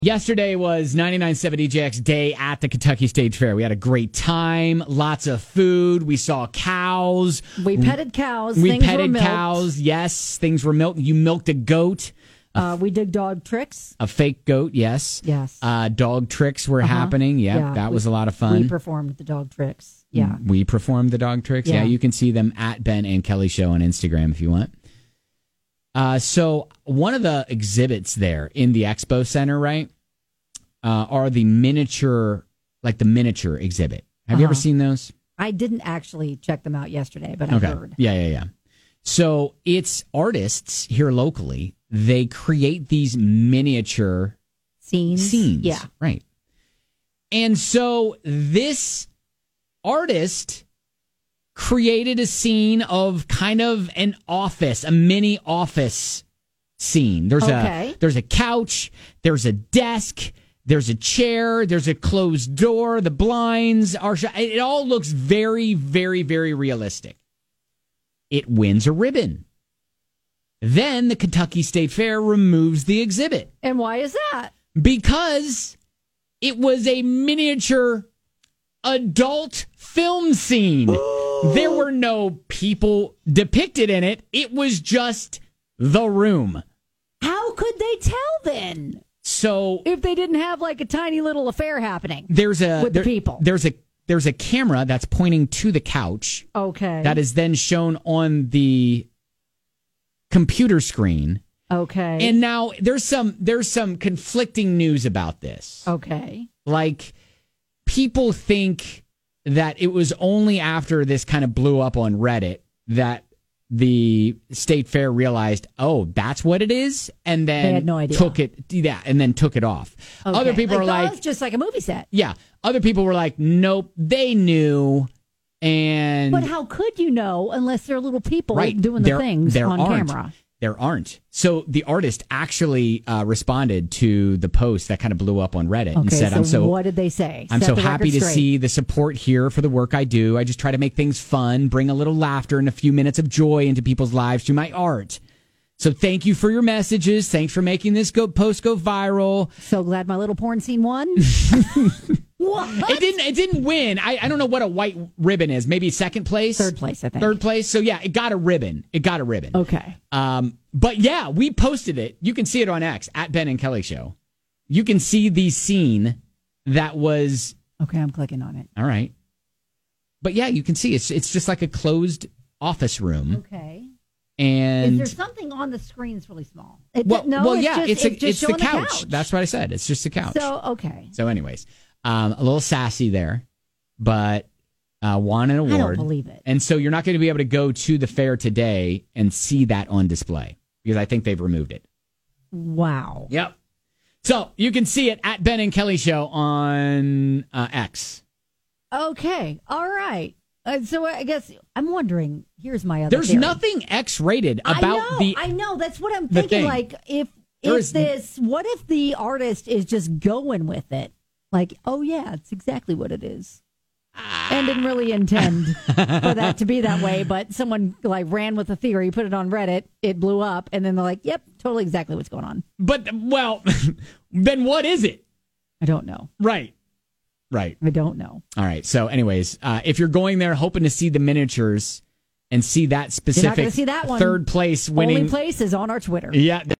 Yesterday was 99.7 DJX Day at the Kentucky State Fair. We had a great time, lots of food. We saw cows. We petted cows. We things petted were milked. cows. Yes, things were milked. You milked a goat. We did dog tricks. A fake goat, yes. Yes. Dog tricks were happening. Yep, Yeah, that was a lot of fun. We performed the dog tricks. Yeah. We performed the dog tricks. Yeah, Yeah. you can see them at Ben and Kelly Show on Instagram if you want. So one of the exhibits there in the expo center, right, are the miniature exhibit. Have you ever seen those? I didn't actually check them out yesterday, but I heard. Yeah. So it's artists here locally. They create these miniature Scenes. Yeah. Right. And so this artist created a scene of kind of an office, a mini office scene. There's a couch, there's a desk, there's a chair, there's a closed door, the blinds are it all looks very, very, very realistic. It wins a ribbon. Then the Kentucky State Fair removes the exhibit. And why is that? Because it was a miniature adult film scene. There were no people depicted in it. It was just the room. How could they tell then? So If they didn't have like a tiny little affair happening with the people. There's a camera that's pointing to the couch. Okay. That is then shown on the computer screen. Okay. And now there's some conflicting news about this. Okay. Like, people think that it was only after this kind of blew up on Reddit that the State Fair realized, oh, that's what it is, and then they had no idea. took it off. Okay. Other people are like, it's just like a movie set. yeah. Other people were like, nope, they knew. And But how could you know unless there are little people right, doing the things on aren't. camera? There aren't. So the artist actually responded to the post that kind of blew up on Reddit and said, so what did they say? I'm Set so the happy record to straight. see the support here for the work I do. I just try to make things fun, bring a little laughter and a few minutes of joy into people's lives through my art. So thank you for your messages. Thanks for making this post go viral. So glad my little porn scene won. What? It didn't win. I don't know what a white ribbon is. Maybe second place? Third place, I think. Third place. So yeah, it got a ribbon. Okay. But yeah, we posted it. You can see it on X at Ben and Kelly Show. You can see the scene that was. Okay, I'm clicking on it. All right. But yeah, you can see it's just like a closed office room. Okay. And is there something on the screen that's really small? It's the couch. That's what I said. It's just a couch. So, okay. So anyways, a little sassy there, but won an award. I don't believe it. And so you're not going to be able to go to the fair today and see that on display because I think they've removed it. Wow. Yep. So you can see it at Ben and Kelly Show on X. Okay. All right. So I guess I'm wondering. Here's my other. There's theory. nothing X-rated about I know. That's what I'm thinking. Like, what if the artist is just going with it? Like, oh yeah, it's exactly what it is, and didn't really intend for that to be that way. But someone like ran with the theory, put it on Reddit, it blew up, and then they're like, "Yep, totally exactly what's going on." But well, then what is it? I don't know. Right. I don't know. All right. So, anyways, if you're going there hoping to see the miniatures and see that specific you're not going to see that one. third place winning, Only place is on our Twitter. Yeah.